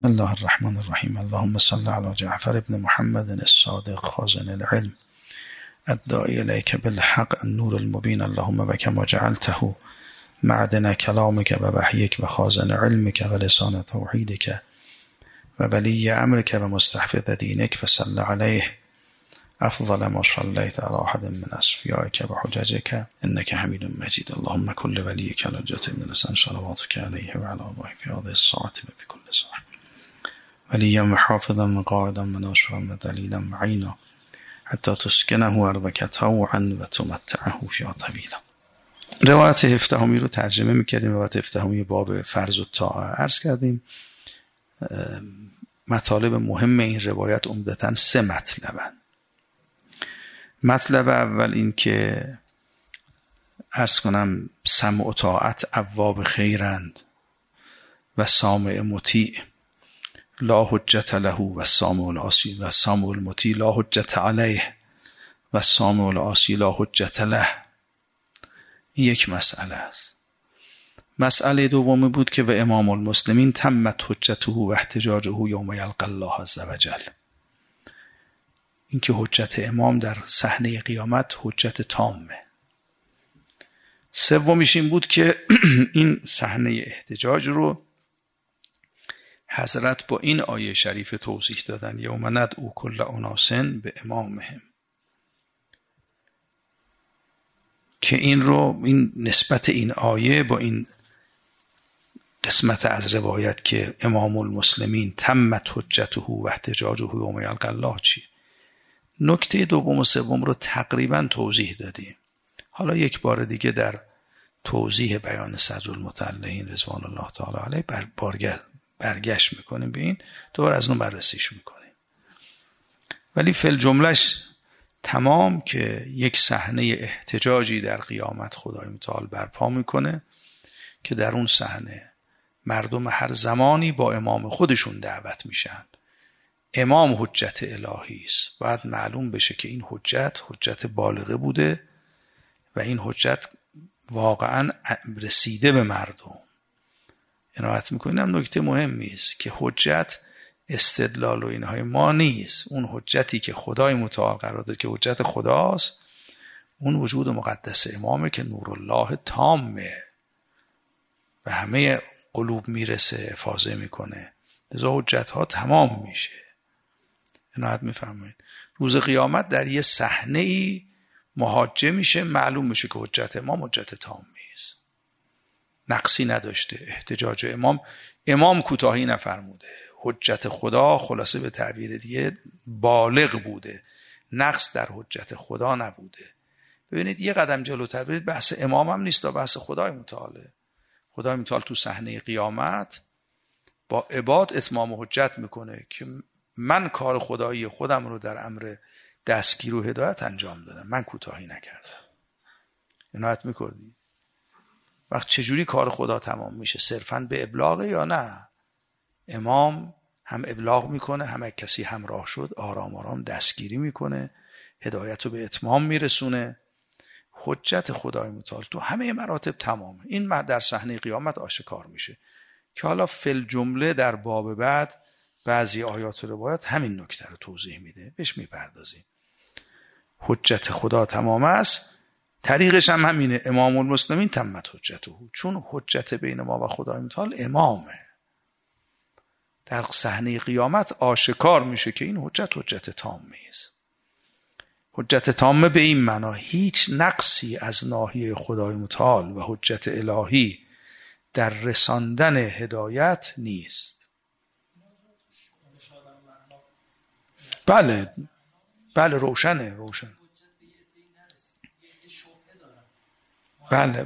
الله الرحمن الرحیم. اللهم صل علی جعفر ابن محمد الصادق خازن العلم الداعی الیک بالحق النور المبین. اللهم وکما جعلته معدن کلامک و وحیک و خازن علمک و لسان توحیدک و ولی امرک و مستحفظ دینک و صل علیه افضل ما صلیت علی احد من اصفیائک و حججک انک حمید مجید. اللهم کل ولیک الحجة بن الحسن صلواتک علیه و علی آبائه فی هذه الساعة و فی کل ساعة ولیا و حافظا و قائدا و ناصرا و دلیلا و عینا حتی تسکنه ارضک طوعا و تمتعه فیها طویلا. روایت هفدهمی رو ترجمه میکردیم. روایت هفدهمی باب فرض و طاعه عرض کردیم. مطالب مهم این روایت عمدتاً 3 مطلبن. مطلب اول این که عرض کنم سمع و طاعت ابواب خیرند و سامع مطیع لا حجت له و سامع العاصی و سامع المطیع لا حجت علیه و سامع العاصی لا حجت له. این یک مسئله است. مسئله دومی بود که و امام المسلمین تمت حجته و احتجاجه یوم یلقی الله عز وجل. این که حجت امام در صحنه قیامت حجت تامه. سومیش این بود که این صحنه احتجاج رو حضرت با این آیه شریف توضیح دادن یوم ندعو کل اناس به امامهم، که این نسبت این آیه با این قسمت از روایت که امام المسلمین تمت حجته و احتجاجه یوم یلقی الله چیه؟ نکته دوم و سوم رو تقریبا توضیح دادیم. حالا یک بار دیگه در توضیح بیان صدر المطلعین رضوان الله تعالی علیه برگشت میکنیم به این، دوباره از اون بررسیش میکنیم. ولی فی الجملهش تمام که یک صحنه احتجاجی در قیامت خدای متعال برپا میکنه که در اون صحنه مردم هر زمانی با امام خودشون دعوت میشن. امام حجت الهی است. باید معلوم بشه که این حجت بالغه بوده و این حجت واقعا رسیده به مردم. عنایت میکنیم نکته مهمی است که حجت استدلال و اینهای ما نیست. اون حجتی که خدای متعال قرار داده که حجت خداست، اون وجود مقدس امامه که نور الله تامه و همه قلوب میرسه، افاضه میکنه، لذا حجت ها تمام میشه. عنایت میفرمایید. روز قیامت در یه صحنه ای محاجه میشه، معلوم میشه که حجت امام حجت تامی است، نقصی نداشته. احتجاج امام کوتاهی نفرموده. حجت خدا خلاصه به تعبیر دیگه بالغ بوده، نقص در حجت خدا نبوده. ببینید یه قدم جلوتر برید، بحث امام هم نیست، بحث خدای متعاله. خدای متعال تو صحنه قیامت با عباد اتمام حجت میکنه که من کار خدایی خودم رو در امر دستگیر و هدایت انجام دادم، من کوتاهی نکردم. عنایت میکردی؟ وقت چجوری کار خدا تمام میشه؟ صرفاً به ابلاغ یا نه؟ امام هم ابلاغ میکنه، هم کسی همراه شد آرام آرام دستگیری میکنه، هدایت رو به اتمام میرسونه. حجت خدای متعال تو همه مراتب تمامه. این در صحنه قیامت آشکار میشه که حالا فی الجمله در باب بعد بعضی آیات و روایات همین نکته رو توضیح میده، بهش میپردازیم. حجت خدا تمام است، طریقش هم همینه. امام المسلمین تمت حجته، چون حجت بین ما و خدای متعال امامه. در صحنه قیامت آشکار میشه که این حجت تامه است. حجت تامه به این معنا هیچ نقصی از ناحیه خدای متعال و حجت الهی در رساندن هدایت نیست. بله روشنه. بله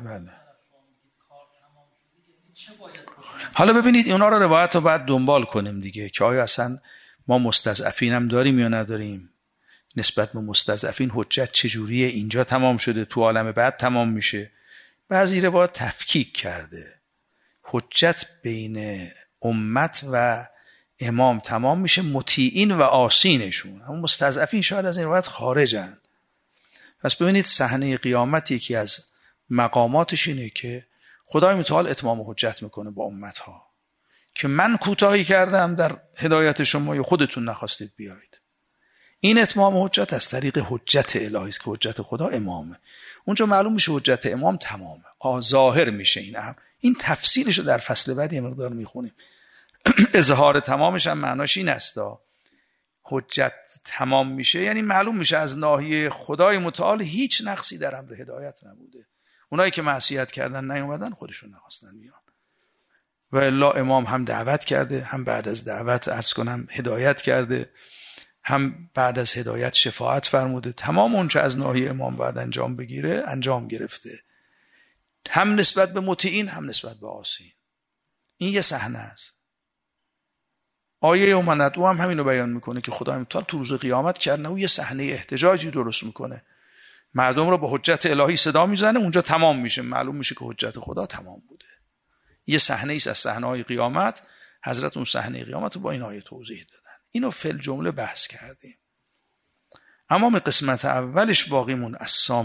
حالا ببینید اونا رو روایت رو باید دنبال کنیم دیگه، که آیا اصلا ما مستضعفین هم داریم یا نداریم. نسبت به مستضعفین حجت چجوریه؟ اینجا تمام شده، تو عالم بعد تمام میشه. بعضی روایت تفکیک کرده، حجت بین امت و امام تمام میشه، مطیعین و عاصینشون، اما مستضعفین شاید از این روایت خارجن. پس ببینید صحنه قیامت یکی از مقاماتش اینه که خدای متعال اتمام حجت میکنه با امتها، که من کوتاهی کردم در هدایت شما یا خودتون نخواستید بیایید. این اتمام حجت از طریق حجت الهی است که حجت خدا امامه. اونجا معلوم میشه حجت امام تمامه، ظاهر میشه. این تفصیلش رو در فصل بعد یه مقدار میخونیم. اظهار تمامش هم معناش این است حجت تمام میشه یعنی معلوم میشه از ناحیه خدای متعال هیچ نقصی در امر هدایت نبوده. اونایی که معصیت کردن نیومدن خودشون نخواستن بیان. و الا امام هم دعوت کرده، هم بعد از دعوت عرض کنم هدایت کرده، هم بعد از هدایت شفاعت فرموده. تمام اون چه از ناحیه امام باید انجام بگیره انجام گرفته، هم نسبت به مطیعین هم نسبت به عاصیین. این یه صحنه است. آیه یوم ندعو هم همینو بیان میکنه که خدای متعال تو روز قیامت کرده او یه صحنه احتجاجی درست میکنه، مردم رو با حجت الهی صدا میزنه، اونجا تمام میشه، معلوم میشه که حجت خدا تمام بوده. یه صحنه ایست از صحنه‌های قیامت. حضرت اون صحنه قیامت رو با این آیه توضیح دادن. اینو فل جمله بحث کردیم. اما به قسمت اولش باقیمون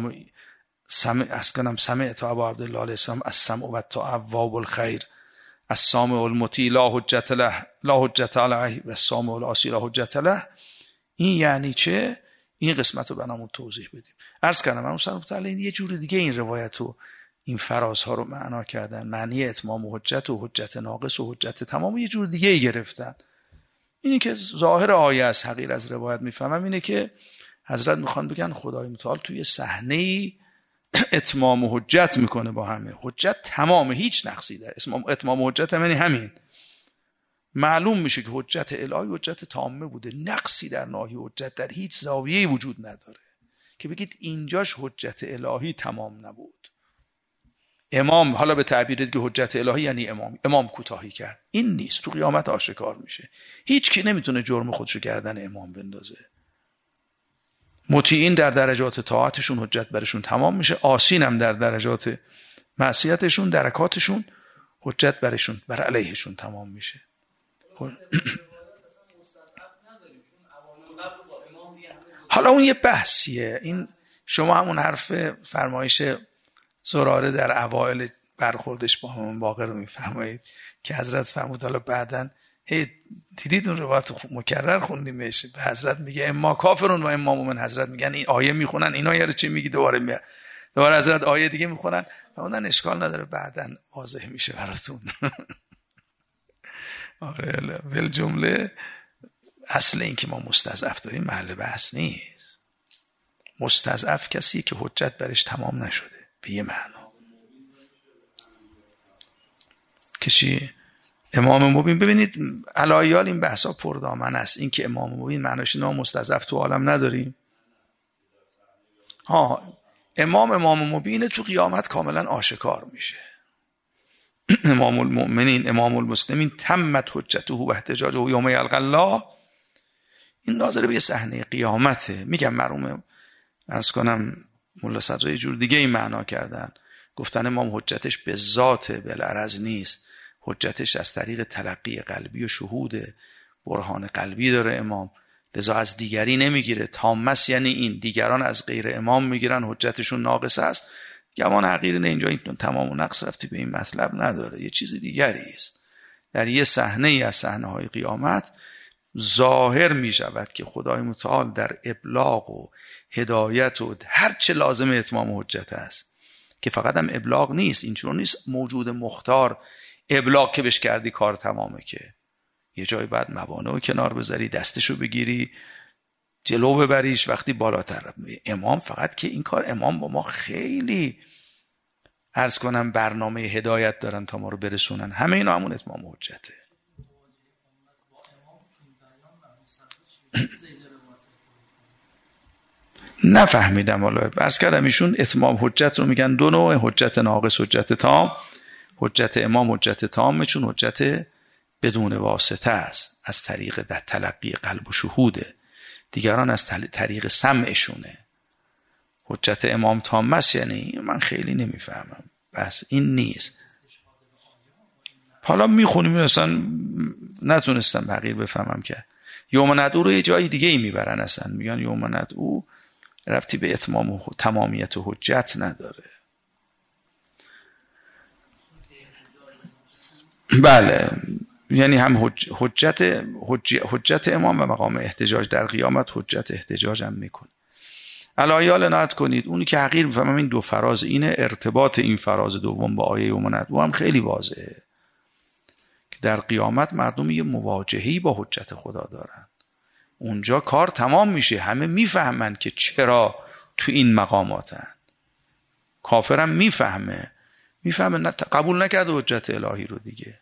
سمعت ابا عبدالله علیه السلام السمع و الطاعة الخیر السامع المطیع لا حجت له لا حجت علیه و السامع العاصی لا حجت له. این یعنی چه؟ این قسمت رو برامون توضیح بدیم. عرض کردم من صاحب تعالی یه جور دیگه این روایت رو، این فرازها رو معنا کردن. معنی اتمام و حجت ناقص و حجت تمام یه جور دیگه گرفتن. اینی که ظاهر آیه از حقیر از روایت میفهمم اینه که حضرت میخوان بگن خدای متعال توی صحنه اتمام و حجت میکنه با همه. حجت تمام، هیچ نقصی در اتمام و حجت یعنی همین. معلوم میشه که حجت الهی حجت تامه بوده، نقصی در ناحیه حجت در هیچ زاویه‌ای وجود نداره که بگید اینجاش حجت الهی تمام نبود. امام حالا به تعبیر که حجت الهی یعنی امام کوتاهی کرد، این نیست. تو قیامت آشکار میشه. هیچ کی نمیتونه جرم خودشو گردن امام بندازه. مطیعین در درجات طاعتشون حجت برشون تمام میشه، عاصین هم در درجات معصیتشون درکاتشون حجت برشون بر علیهشون تمام میشه. حالا اون یه بحثیه. این شما همون حرف فرمایش زراره در اوائل برخوردش با همون واقع رو میفرمایید که حضرت فرمود حالا بعدن دیدید اون روایت مکرر خوندیمش، به حضرت میگه اما کافرون و اما مومن. حضرت میگن این آیه میخونن اینا یارو چی میگی، دوباره حضرت آیه دیگه میخونن. اونن اشکال نداره بعدن واضح میشه براتون. آره ول جمله اصل این که ما مستضعف داریم محل بحث نیست. مستضعف کسی که حجت برش تمام نشده به یه معنا. کسی امام مبین، ببینید علایال این بحثا پردامن است. این که امام مبین معناش اینه مستضعف تو عالم نداریم. امام مبین تو قیامت کاملا آشکار میشه. امام المؤمنین امام المسلمین تمت حجته و احتجاجه یوم یلقی الله. این ناظر به صحنه قیامته. میگم مرحوم عرض کنم مولا صدر یه جور دیگه این معنا کردن، گفتن امام حجتش به ذات بالعرض نیست، حجتش از طریق تلقی قلبی و شهود برهان قلبی داره امام، لذا از دیگری نمیگیره. تامس یعنی این، دیگران از غیر امام میگیرن حجتشون ناقص است. گمان حقیر نه، اینجا این تمام و نقص رفتی به این مطلب نداره، یه چیز دیگری است. در یه صحنه ای از صحنه‌های قیامت ظاهر می شود که خدای متعال در ابلاغ و هدایت و هر چه لازم اتمام حجت است، که فقط هم ابلاغ نیست، اینجور نیست موجود مختار ابلاغ که بش کردی کار تمامه، که یه جای بعد موانع رو کنار بذاری، دستشو بگیری جلو ببریش وقتی بالاتر. امام فقط که این کار، امام با ما خیلی عرض کنم برنامه هدایت دارن تا ما رو برسونن، همه اینا همون اتمام حجته. نفهمیدم، حالا عرض کردم ایشون اتمام حجت رو میگن دو نوع، حجت ناقص حجت تام. حجت امام حجت تامه چون حجت بدون واسطه است، از طریق در تلقی قلب و شهوده، دیگران از طریق سمعشونه. حجت امام تام است یعنی من خیلی نمیفهمم، بس این نیست. حالا میخونیم اصلا نتونستم بقیه بفهمم که یوم ندعو رو یه جای دیگه ای میبرن، اصلا میگن یوم ندعو ربطی به اتمام و تمامیت و حجت نداره. بله یعنی هم حجت امام و مقام احتجاج در قیامت حجت احتجاج هم میکنه. علایال عنایت کنید اونی که حقیر میفهمم این دو فراز اینه، ارتباط این فراز دوم با آیه یوم ندعو هم خیلی واضحه که در قیامت مردم یه مواجهه‌ای با حجت خدا دارن. اونجا کار تمام میشه، همه میفهمن که چرا تو این مقاماتن. کافرم میفهمه قبول نکرده حجت الهی رو دیگه.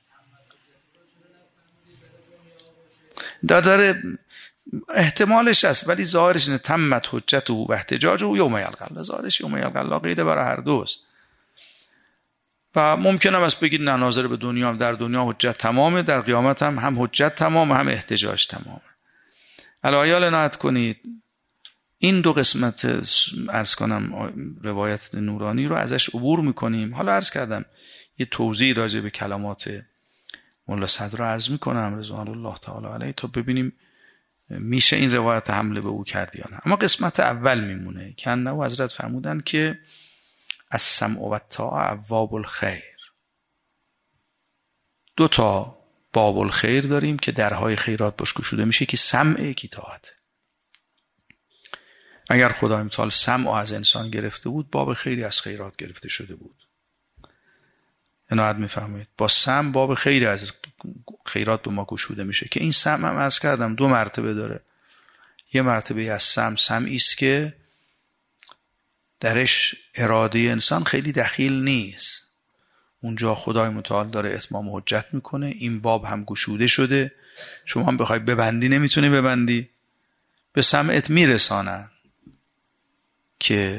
داره احتمالش هست ولی ظاهرش اینه تمت حجته و احتجاجه و یوم یلقی الله. ظاهرش یوم یلقی الله قیده برای هر دوست و ممکنه است بگید نه ناظر به دنیا، در دنیا حجت تمامه، در قیامت هم حجت تمامه هم احتجاج تمامه. علایال عنایت کنید این دو قسمت عرض کنم روایت نورانی رو ازش عبور میکنیم. حالا عرض کردم یه توضیح راجع به کلمات مولا صدر رو عرض میکنم رضوان الله تعالی علیه تا ببینیم میشه این روایت حمله به او کرد یا نه. اما قسمت اول میمونه که انه حضرت فرمودن که السمع و الطاعه ابواب الخیر. دو تا باب الخیر داریم که درهای خیرات باش گشوده میشه که سمع کی طاعت. اگر خدای متعال سمع از انسان گرفته بود باب خیری از خیرات گرفته شده بود. عنایت میفهمید با سمع باب خیری از خیرات به ما گشوده میشه که این سمع هم عرض کردم دو مرتبه داره. یه مرتبه از سمعی است که درش اراده انسان خیلی دخیل نیست، اونجا خدای متعال داره اتمام حجت میکنه، این باب هم گشوده شده، شما هم بخوای ببندی نمیتونی ببندی، به سمعت میرسانن که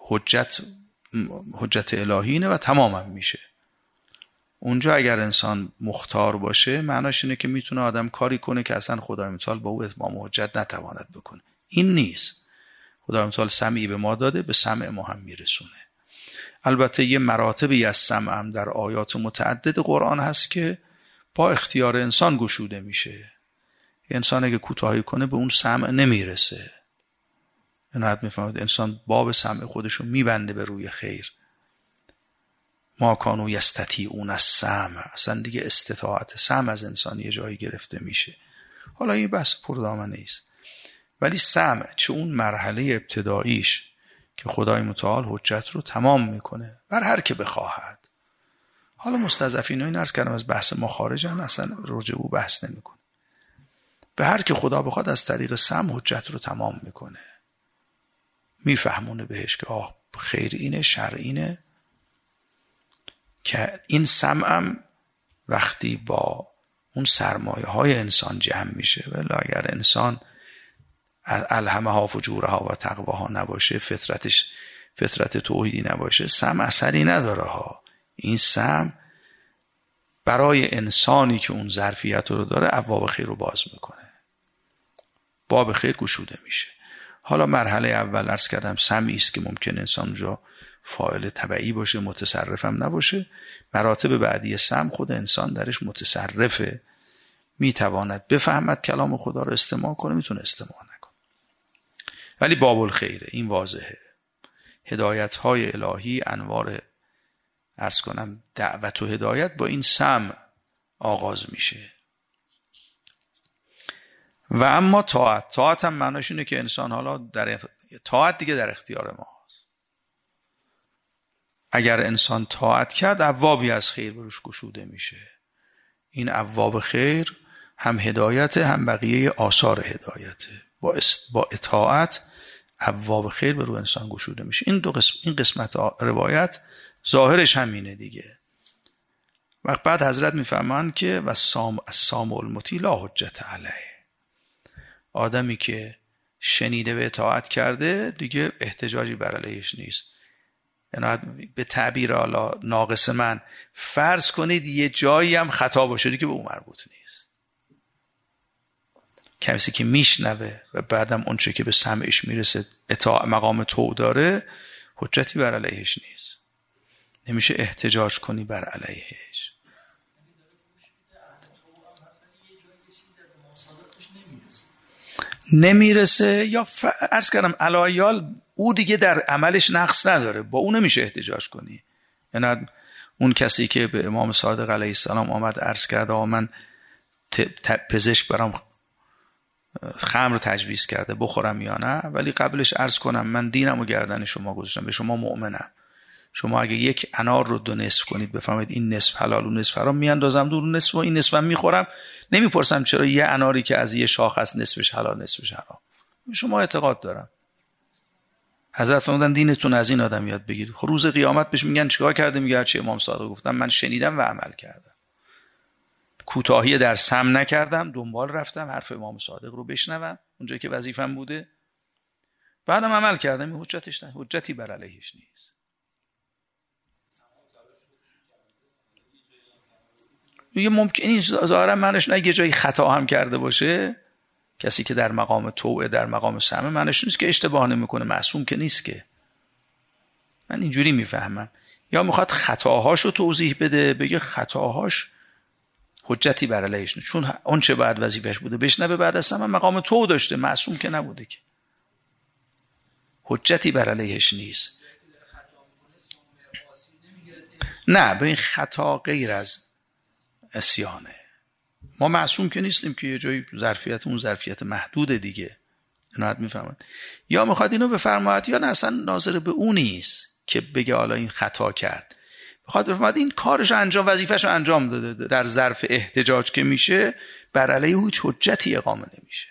حجت الهی اینه و تمامم میشه. اونجا اگر انسان مختار باشه معناش اینه که میتونه آدم کاری کنه که اصلا خدای متعال با او اتمام حجت نتواند بکنه. این نیست. خدای متعال سمعی به ما داده، به سمع ما هم میرسونه. البته یه مراتبی از سمع هم در آیات متعدد قرآن هست که با اختیار انسان گشوده میشه. انسان اگه کوتاهی کنه به اون سمع نمیرسه. عنایت میفهمید انسان باب سمع خودشو میبنده به روی خیر. ما کانوا یستطیعون السمع، اصلا دیگه استطاعت سمع از انسان یه جایی گرفته میشه. حالا این بحث پردامنه است، ولی سمع چه اون مرحله ابتداییش که خدای متعال حجت رو تمام میکنه بر هر که بخواهد. حالا مستضعفین این عرض کردم از بحث ما خارجن، اصلا راجع به بحث نمیکنه. به هر که خدا بخواد از طریق سمع حجت رو تمام میکنه، میفهمونه بهش که آه خیر اینه شر اینه. که این سمعم وقتی با اون سرمایه های انسان جمع میشه، ولی اگر انسان الهمها فجورها و تقواها نباشه، فطرت توحیدی نباشه، سمع اثری نداره ها. این سمع برای انسانی که اون ظرفیت رو داره ابواب خیر رو باز میکنه، باب خیر گشوده میشه. حالا مرحله اول عرض کردم سمعی است که ممکن انسان اونجا فاعل تبعی باشه، متصرف هم نباشه. مراتب بعدی سمع خود انسان درش متصرفه، میتواند بفهمد کلام خدا رو استماع کنه، میتونه استماع نکنه. ولی باب الخیره، این واضحه. هدایت های الهی، انوار عرض کنم دعوت و هدایت با این سمع آغاز میشه. و اما طاعت هم معناش اینه که انسان حالا در طاعت دیگه در اختیار ماست. اگر انسان طاعت کرد ابوابی از خیر بروش گشوده میشه. این ابواب خیر هم هدایت هم بقیه آثار هدایته. با اطاعت ابواب خیر به روی انسان گشوده میشه. این قسمت روایت ظاهرش همینه دیگه. وقت بعد حضرت میفرمان که و السامع المطیع لا حجت علیه. آدمی که شنیده و اطاعت کرده دیگه احتجاجی بر علیهش نیست. یعنی به تعبیر حالا ناقص من فرض کنید یه جایی هم خطا باشه دیگه به اون مربوط نیست. کسی که میشنوه و بعدم اون چه که به سمعش میرسه مقام تو داره، حجتی بر علیهش نیست، نمیشه احتجاج کنی بر علیهش. نمیرسه یا عرض کردم علایال او دیگه در عملش نقص نداره، با اون نمیشه احتجاج کنی. یعنی اون کسی که به امام صادق علیه السلام آمد عرض کرد من پزشک برام خمر تجویز کرده بخورم یا نه، ولی قبلش عرض کنم من دینم و گردن شما گذاشتم، به شما مؤمنم. شما اگه یک انار رو 2 نصف کنید بفهمید این نصف حلال و نصف حرام، میاندازم دور نصف و این نصفم میخورم، نمیپرسم چرا یه اناری که از یه شاخ است نصفش حلال نصفش حرام. شما اعتقاد دارم. حضرت فرمودن دینتون از این آدم یاد بگیرید. خب روز قیامت بهش میگن چیکار کرده؟ میگه هرچی امام صادق گفتم من شنیدم و عمل کردم. کوتاهی در سم نکردم، دنبال رفتم حرف امام صادق رو بشنوم اونجایی که وظیفم بوده، بعدم عمل کردم. این حجتش نه، حجتی بر علیهش نیست. میگه ممکنه ظاهرا منش نه یه جایی خطا هم کرده باشه، کسی که در مقام توعه در مقام سمع منش نیست که اشتباه نمیکنه، معصوم که نیست که. من اینجوری میفهمم. یا میخواد خطاهاشو توضیح بده، بگه خطاهاش حجتی بر علیهش نیست، چون اون چه بعد وظیفش بوده بشنوه، بعد از سمع مقام توعه داشته، معصوم که نبوده که، حجتی بر علیهش نیست. نه به این خطا غیر از عصیانه. ما معصوم که نیستیم که یه جایی ظرفیت اون ظرفیت محدود دیگه. اینو میفهمن. یا میخواد اینو بفرماید یا نه اصلا ناظر به اون نیست که بگه حالا این خطا کرد، میخواد بفرماید این کارش انجام وظیفه‌شو انجام داده، در ظرف احتجاج که میشه بر علیه هیچ حجتی اقامه نمیشه.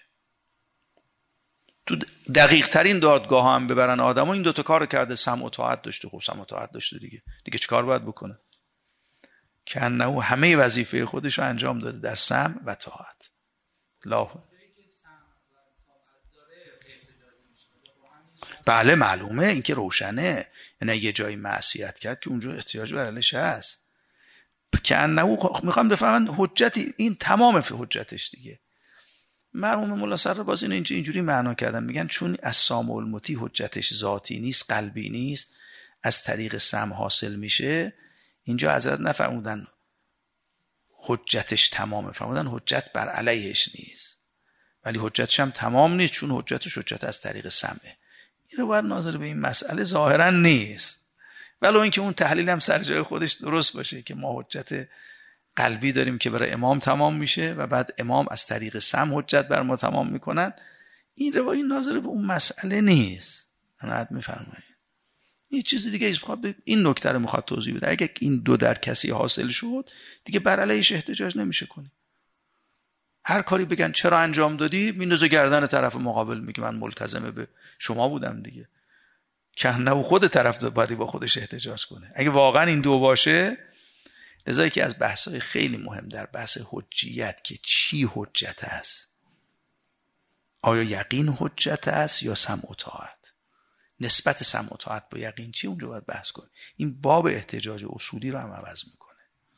تو دقیق ترین دادگاه هم ببرن آدمو این 2 تا کارو کرده، سمع و طاعت داشته. خب سمع و طاعت داشته دیگه چیکار باید بکنه؟ که انه همه وظیفه خودش رو انجام داده در سمع و طاعت. الله. بله معلومه، این که روشنه. یعنی یه جایی معصیت کرد که اونجا احتیاج بر علیش هست. که انه میخوام بفهمن حجتی، این تمام حجتش دیگه. مرحوم مولا سرباز اینجوری معنا کردن، میگن چون السامع المطیع حجتش ذاتی نیست، قلبی نیست، از طریق سمع حاصل میشه. اینجا حضرت نفرمودن حجتش تمامه، فرمودن حجت بر علیهش نیست، ولی حجتش هم تمام نیست چون حجتش حجت از طریق سمعه. این رو باید ناظر به این مسئله ظاهرا نیست، ولو اینکه اون تحلیل هم سر جای خودش درست باشه که ما حجت قلبی داریم که برای امام تمام میشه و بعد امام از طریق سمع حجت بر ما تمام میکنن. این روایی ناظر به اون مسئله نیست. انا میفرمایید یه چیز دیگه ایست. این نکته رو میخواد توضیح بده. اگه این 2 در کسی حاصل شد دیگه بر علیهش احتجاج نمیشه کنی. هر کاری بگن چرا انجام دادی، میندازه گردن طرف مقابل، میگه من ملتزم به شما بودم دیگه. که نه خود طرف باید با خودش احتجاج کنه. اگه واقعا این 2 باشه، لذا که از بحث‌های خیلی مهم در بحث حجیت که چی حجت است، آیا یقین حجت است یا سمع و طاعت؟ نسبت سمع و طاعت با یقین چی؟ اونجا باید بحث کنیم. این باب احتجاج اصولی رو هم عوض میکنه.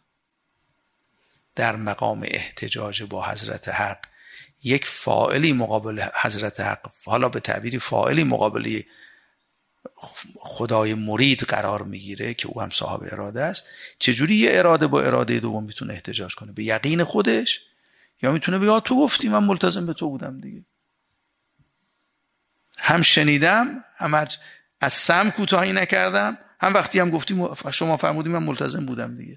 در مقام احتجاج با حضرت حق یک فاعلی مقابل حضرت حق، حالا به تعبیری فاعلی مقابل خدای مرید قرار میگیره که او هم صاحب اراده است. چجوری یه اراده با اراده دوم میتونه احتجاج کنه؟ به یقین خودش، یا میتونه بگه تو گفتی من ملتزم به تو بودم دیگه، هم شنیدم، هم از سمع کوتاهی نکردم، هم وقتی هم گفتی شما فرمودی من ملتزم بودم دیگه.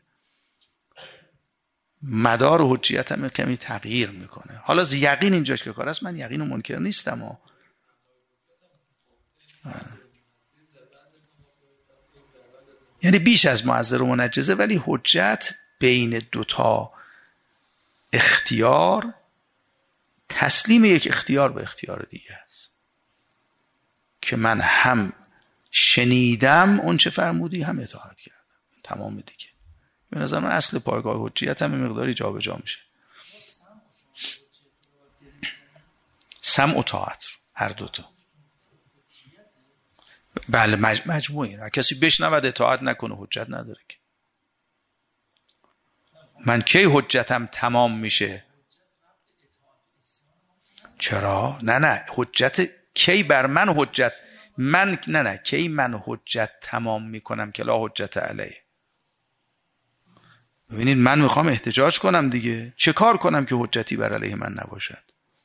مدار و حجیت هم کمی تغییر میکنه. حالا یقین اینجاش که کار است، من یقین و منکر نیستم یعنی بیش از معذر و منجزه، ولی حجت بین 2 تا اختیار، تسلیم یک اختیار به اختیار دیگه است که من هم شنیدم اون چه فرمودی، هم اطاعت کردم. تمام دیگه. به نظر من اصل پایگاه حجیت هم مقداری جا به جا میشه. سمع و طاعت هر 2 تا. بله مجموعی. کسی بشنود اطاعت نکنه حجت نداره که. من کی حجتم تمام میشه؟ چرا؟ نه حجت کی بر من حجت من نه کی من حجت تمام میکنم که لا حجت علیه. ببینید من میخوام احتجاج کنم دیگه، چه کار کنم که حجتی بر علیه من نباشد؟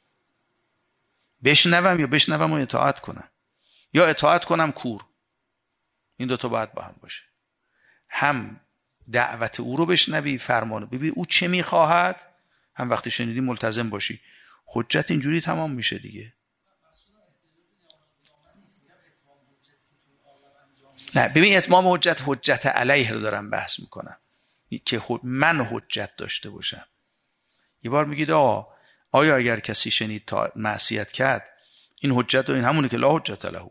بشنوم و اطاعت کنم، یا اطاعت کنم کور. این 2 تا باید با هم باشه. هم دعوت او رو بشنوی، فرمانو ببین او چه میخواهد، هم وقتی شنیدی ملتزم باشی. حجت اینجوری تمام میشه دیگه. نه ببین، اتمام حجت علیه رو دارم بحث میکنم که من حجت داشته باشم. یه بار میگید آیا اگر کسی شنید تا معصیت کرد، این حجت و این همونه که لا حجت له.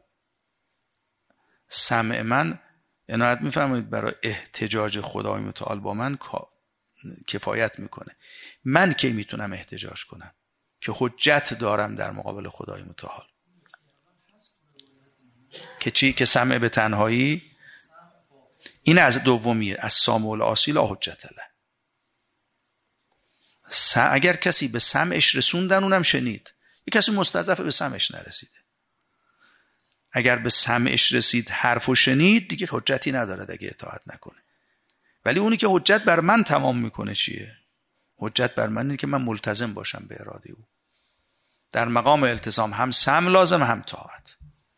سمع من عنایت میفرمایید برای احتجاج خدای متعال با من کفایت میکنه. من کی میتونم احتجاج کنم که حجت دارم در مقابل خدای متعال؟ که چی؟ که سمع به تنهایی. این از دومیه، از سامع العاصی لا حجت له. اگر کسی به سمعش رسوندن اونم شنید، یک کسی مستضعف به سمعش نرسیده، اگر به سمعش رسید حرفو شنید دیگه حجتی نداره اگه اطاعت نکنه. ولی اونی که حجت بر من تمام میکنه چیه؟ حجت بر من اینه که من ملتزم باشم به اراده او. در مقام التزام هم سمع لازم هم طاعت.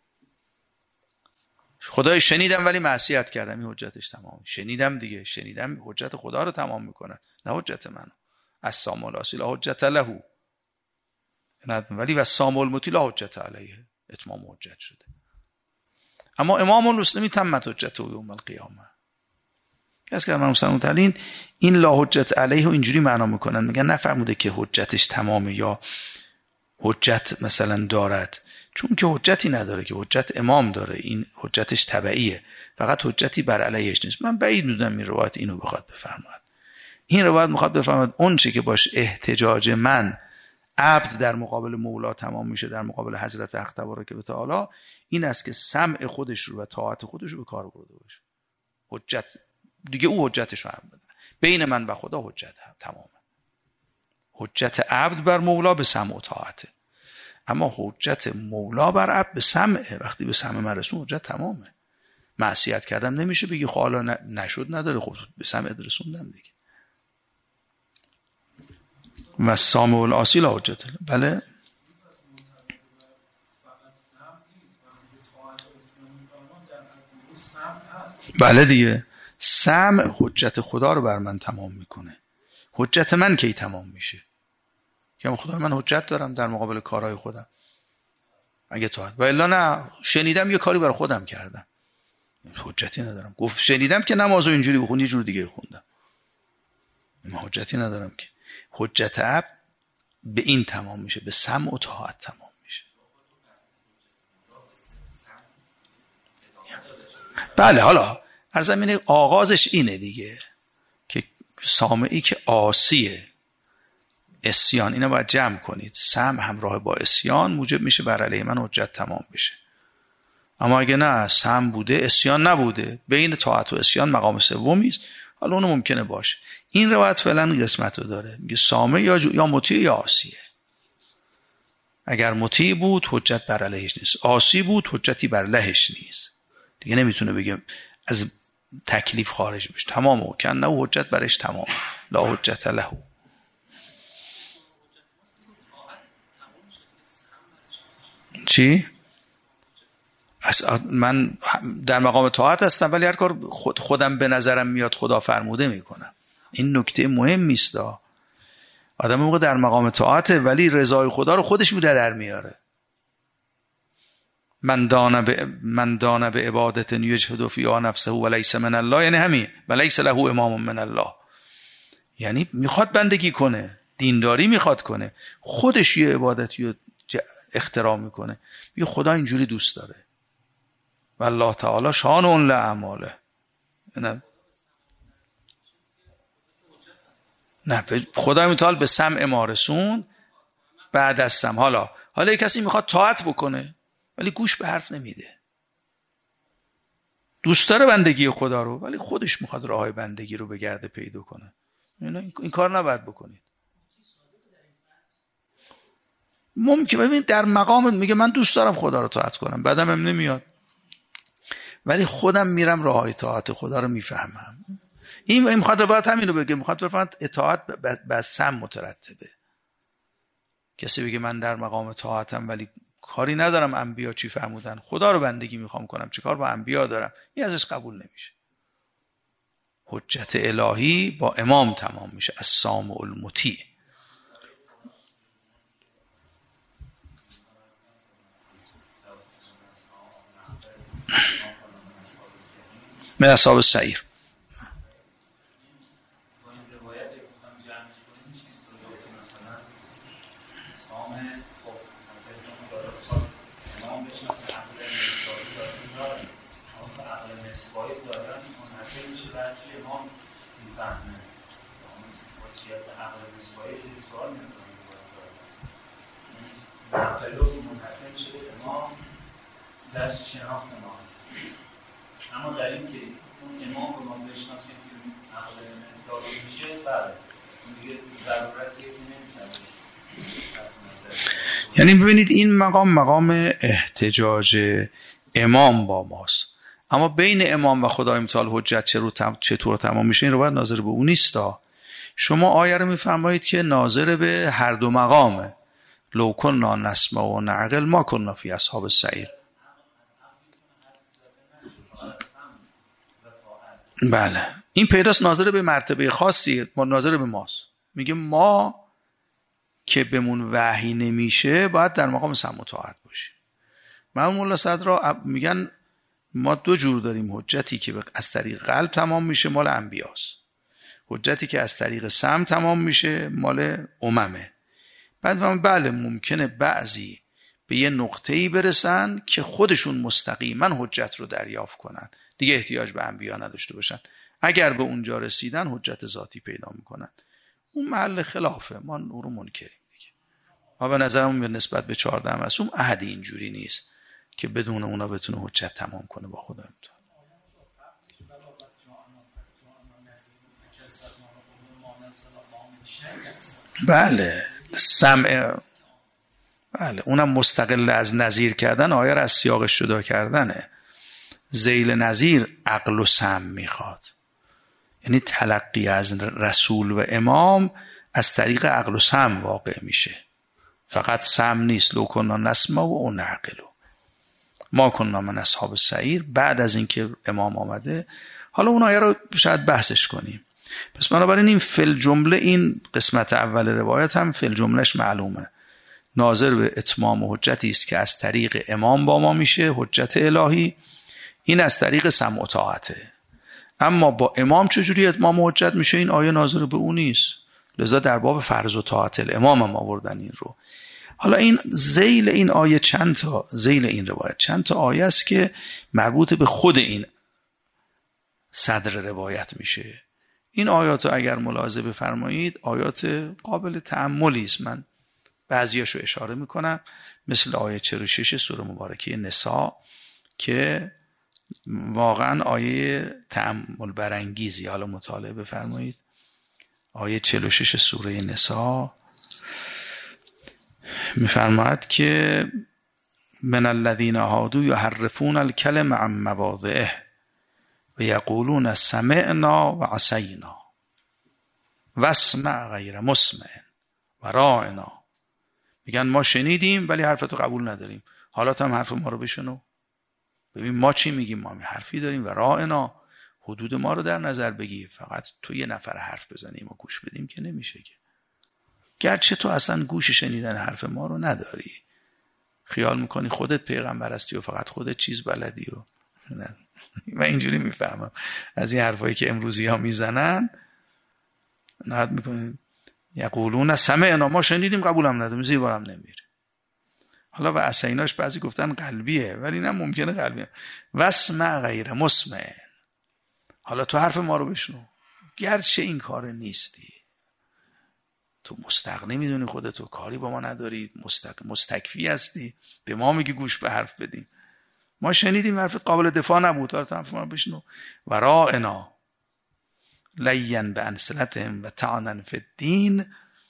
خدای شنیدم ولی معصیت کردم، این حجتش تمام. شنیدم دیگه، شنیدم حجت خدا رو تمام میکنه، نه حجت منو. از سامع العاصی لا حجت له، ولی و سامع المطیع لا حجت علیه، اتمام حجت شده. اما امام المسلمین تمت حجته یوم القیامه. کسی که امام مسلمین این لا حجت علیه رو اینجوری معنا میکنن، میگن نفرموده که حجتش تمامه یا حجت مثلا دارد، چون که حجتی نداره، که حجت امام داره، این حجتش تبعیه، فقط حجتی بر علیهش نیست. من بعید میدونم این روایت اینو بخواد بفرماید. این روایت میخواد بفرماید اون چه که باش احتجاج من عبد در مقابل مولا تمام میشه، در مقابل حضرت حق تبارک و تعالی، این است که سمع خودش رو و طاعت خودش رو به کار برده باشه. حجت دیگه، او حجتش رو هم بده. بین من و خدا حجت تمامه. حجت عبد بر مولا به سمع و طاعته، اما حجت مولا بر عبد به سمعه. وقتی به سمع من رسون حجت تمامه. معصیت کردم نمیشه بگی خب حالا نشد نداره، خب به سمع رسوندم دیگه. و سامع العاصی لا حجت له. بله بله دیگه، سمع حجت خدا رو بر من تمام میکنه. حجت من کی تمام میشه؟ که من خدا، من حجت دارم در مقابل کارهای خودم اگه طاعت، و الا نه شنیدم یه کاری برای خودم کردم، حجتی ندارم. گفت شنیدم که نمازو اینجوری بخون، یه جور دیگه خوندم، من حجتی ندارم. که حجت عبد به این تمام میشه، به سمع و طاعت تمام میشه. بله، حالا عرضم اینه آغازش اینه دیگه، که سامعی که عاصیه، عصیان، اینا باید جمع کنید. سمع همراه با عصیان موجب میشه بر علیه من حجت تمام بشه. اما اگه نه سمع بوده عصیان نبوده، بین طاعت و عصیان مقام سومی است، حالا اونو ممکنه باشه. این روایت فعلا قسمت رو داره، میگه سامع یا مطیع یا عاصیه. اگر مطیع بود حجت بر علیهش نیست، عاصی بود حجتی بر لهش نیست. دیگه نمیتونه بگه از تکلیف خارج بشه، تمامه و کنه و حجت برش تمام، لا حجت له. چی؟ من در مقام طاعت هستم ولی هر کار خودم به نظرم میاد خدا فرموده میکنم. این نکته مهمی است. آدم موقع در مقام طاعته ولی رضای خدا رو خودش میره در میاره. من دانه به عبادت یجهد فیها نفسه ولیس من الله، یعنی همین ولیس له امام من الله، یعنی میخواد بندگی کنه، دینداری میخواد کنه، خودش یه عبادتی رو اختراع میکنه، میگه خدا اینجوری دوست داره. والله تعالی شان لاعماله. نه خدای متعال به سمع ما رسون. بعد از سمع حالا کسی میخواد طاعت بکنه ولی گوش به حرف نمیده، دوست داره بندگی خدا رو ولی خودش میخواد راه بندگی رو بگرده پیدا کنه. این کار نباید بکنید. ممکن ببین در مقام میگه من دوست دارم خدا رو طاعت کنم، بعدم هم نمیاد، ولی خودم میرم راه اطاعت خدا رو میفهمم. این میخواد روایت همین رو بگه، میخواد بفهمد اطاعت به سمع مترتبه. کسی بگه من در مقام طاعتم ولی کاری ندارم انبیا چی فرمودن، خدا رو بندگی میخوام کنم، چه کار با انبیا دارم، این ازش قبول نمیشه. حجت الهی با امام تمام میشه، از سامع المطیع. من اصحاب السعیر. در شناخت ما، اما در این که اون امام رو ما بشناسیم که عقل انتقال میشه، بله دیگه ضرورتی نمیشه. یعنی ببینید این مقام احتجاج امام با ماست، اما بین امام و خدای متعال حجت چطور تمام میشه این رو باید ناظر به اون نیستا. شما آیه رو میفرمایید که ناظر به هر دو مقامه. لو کننا نسمع و نعقل ما کننا فی اصحاب السعیر. بله این پیداست ناظر به مرتبه خاصی، ناظر به ماست. میگه ما که بهمون وحی نمیشه باید در مقام سمع و طاعت باشیم. مرحوم مولا صدرا میگن ما دو جور داریم، حجتی که از طریق قلب تمام میشه مال انبیاست، حجتی که از طریق سمع تمام میشه مال اممه. بعد بله ممکنه بعضی به یه نقطه‌ای برسن که خودشون مستقیما حجت رو دریافت کنن، دیگه احتیاج به انبیا نداشته باشن. اگر به اونجا رسیدن حجت ذاتی پیدا میکنن، اون محل خلافه، ما اون رو منکریم دیگه. ما به نظرمون به نسبت به 14 معصوم احدی اینجوری نیست که بدون اونا بتونه حجت تمام کنه با خدا متعال. بله سمع، بله اونم مستقل از نظیر کردن، آیه را از سیاقش جدا کردنه. ذیل نظیر عقل و سمع میخواد، یعنی تلقی از رسول و امام از طریق عقل و سمع واقع میشه، فقط سمع نیست. لو کننا نسمع و نعقل ما کننا من اصحاب السعیر. بعد از اینکه امام آمده، حالا اون آیه رو شاید بحثش کنیم. پس بنابراین این فل جمله، این قسمت اول روایت هم فل جملهش معلومه، ناظر به اتمام حجتی است که از طریق امام با ما میشه، حجت الهی. این از طریق سمع و طاعته. اما با امام چجوری اتمام حجت میشه؟ این آیه ناظر به اون نیست، لذا در باب فرض و طاعت الامام هم آوردن این رو. حالا این ذیل این آیه ذیل این روایت چند تا آیه است که مربوط به خود این صدر روایت میشه. این آیات رو اگر ملاحظه بفرمایید آیات قابل تأملی است. من بعضیاشو اشاره میکنم، مثل آیه 46 سوره مبارکه نساء که واقعا آیه تأمل برانگیزی. حالا مطالعه بفرمایید آیه 46 سوره نساء میفرماید که من الذین هادوا یحرفون الکلم عن مواضعه و یقولون سمعنا و عصینا واسمع غیر مسمع و راعنا. میگن ما شنیدیم ولی حرفتو قبول نداریم، حالا هم حرف ما رو بشنو. ببین ما چی میگیم، ما حرفی داریم. و راعنا، حدود ما رو در نظر بگیر. فقط تو یه نفر حرف بزنیم و گوش بدیم که نمیشه که، گرچه تو اصلا گوش شنیدن حرف ما رو نداری، خیال میکنی خودت پیغمبر هستی و فقط خودت چیز بلدی و نه. من اینجوری میفهمم از این حرفایی که امروزی ها میزنن، نهاد میکنن یقولون سمعنا، ما شنیدیم قبولم نداریم، زیبارم نمیره. حالا و عصیناش بعضی گفتن قلبیه، ولی نه ممکنه قلبیه. واسمع غیر مسمع، حالا تو حرف ما رو بشنو، گرچه این کار نیستی، تو مستغنی میدونی خودتو، کاری با ما نداری، مستکفی هستی، به ما میگی گوش به حرف بدیم. ما شنیدیم حرفت قابل دفاع نبود، حالا تو حرف ما رو بشنو. و راعنا لین به انسلتهم و طعنا فی الدین.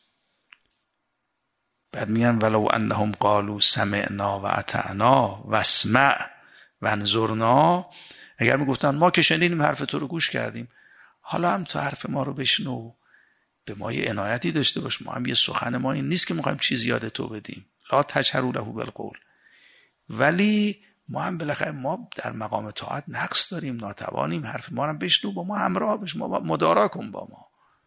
بعد میگن ولو انهم قالوا سمعنا و اطعنا واسمع و انظرنا. اگر میگفتن ما که شنیدیم حرف تو رو گوش کردیم، حالا هم تو حرف ما رو بشنو، به ما یه عنایتی داشته باش، ما هم یه سخن ما این نیست که میخوایم چیزی یاد تو بدیم، لا تجهروا له بالقول. ولی ما هم بالاخره ما در مقام طاعت نقص داریم، ناتوانیم، حرف ما رو بشنو، با ما همراه باش، ما مدارا کن با ما.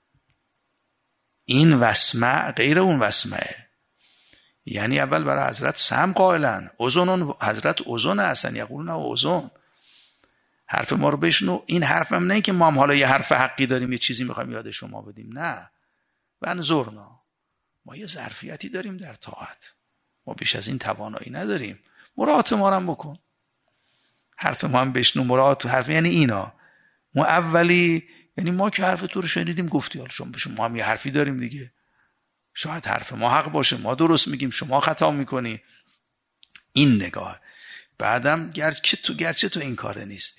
این وسمع غیر اون وسمعه. یعنی اول برای حضرت سمع قائلن، اذن حضرت اذن هستن، یقولون اذن. حرف ما رو بشنو. این حرفم نه که ما هم حالا یه حرف حقی داریم یه چیزی میخوایم یاد شما بدیم، نه. ونظرنا، ما یه ظرفیتی داریم در طاعت، ما بیش از این توانایی نداریم، مراعات ما رو هم بکن. حرف ما هم بشنو، مراعات حرف یعنی اینا. ما اولی یعنی ما که حرف تو رو شنیدیم گفتی، حالا شما هم یه حرفی داریم دیگه، شاید حرف ما حق باشه، ما درست میگیم شما خطا میکنی. این نگاه. بعدم گرچه تو این کاره نیستی،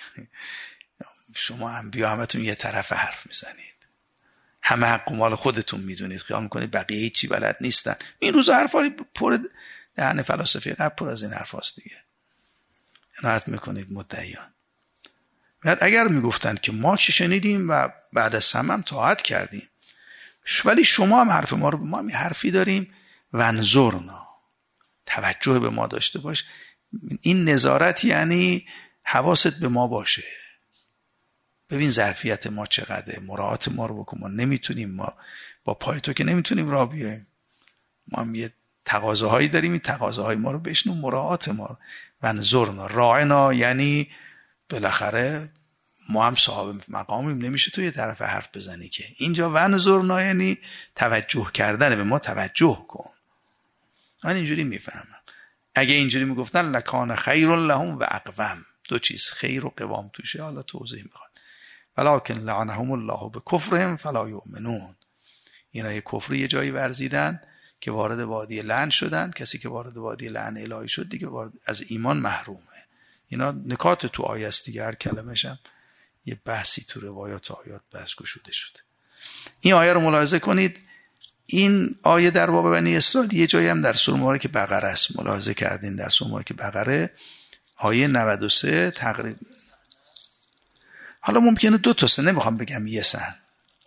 شما انبیا همتون یه طرف حرف میزنید، همه حق و مال خودتون میدونید، خیال میکنید بقیه هیچی بلد نیستن. این روز حرفا پر دهن فلاسفه قبل پر از این حرفاست دیگه، عنایت میکنید مدعیان. بعد اگر میگفتن که ما چه شنیدیم و بعد از سمم طاعت کردیم، ولی شما هم حرف ما رو، ما هم حرفی داریم، ونظرنا، توجه به ما داشته باش. این نظارت یعنی حواست به ما باشه، ببین ظرفیت ما چقدره، مراعات ما رو بکن. ما نمیتونیم، ما با پای تو که نمیتونیم راه بیاییم، ما هم یه تقاضاهایی داریم، این تقاضاهای ما رو بشنو، مراعات ما رو. ونظرنا، راعنا یعنی بالاخره ما هم صاحب مقامیم، نمیشه تو یه طرف حرف بزنی که. اینجا ونظرنا یعنی توجه کردن، به ما توجه کن. من اینجوری میفهمم. اگه اینجوری میگفتن لکان خیر لهم و اقوم، دو چیز خیر و قوام توشه، حالا توضیح میخواد. ولکن لعنهم الله بکفرهم فلا یؤمنون. اینا یه کفری یه جایی ورزیدن که وارد وادی لعن شدن. کسی که وارد وادی لعن الهی شد دیگه از ایمان محرومه. اینا نکات تو آیه است دیگه، هر کلمه‌ش هم یه بحثی تو روایات آیات بحث گشوده شده. این آیه رو ملاحظه کنید. این آیه در باب بنی اسرائیل یه جایی هم در سوره مبارکه بقره است، ملاحظه کردین در سوره مبارکه بقره آیه 93 تقریبا. حالا ممکنه دو تا سه، نمیخوام بگم یه سن.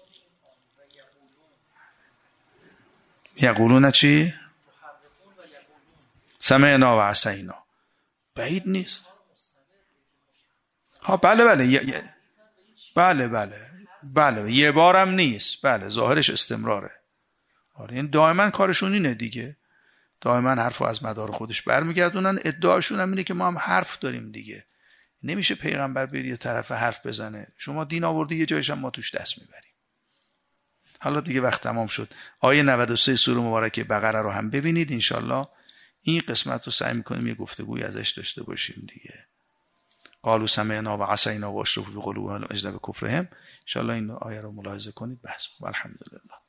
یقولون چی؟ سمعنا و عصینا. بعید نیست. ها بله یه بارم نیست. بله ظاهرش استمراره. آره این دائما کارشون اینه دیگه، دائما حرفو از مدار خودش برمیگردونن. ادعاشون هم اینه که ما هم حرف داریم دیگه، نمیشه پیغمبر بری یه طرف حرف بزنه، شما دین آوردی یه جایش هم ما توش دست میبریم. حالا دیگه وقت تمام شد. آیه 93 سوره مبارکه بقره رو هم ببینید انشالله. این قسمت رو سعی میکنیم یه گفتگوی ازش داشته باشیم دیگه. قالوا سمعنا و عصینا و اشرفوا بقلوبهم اجنب کفرهم. انشالله این آیه رو ملاحظه کنید. بس الحمدلله.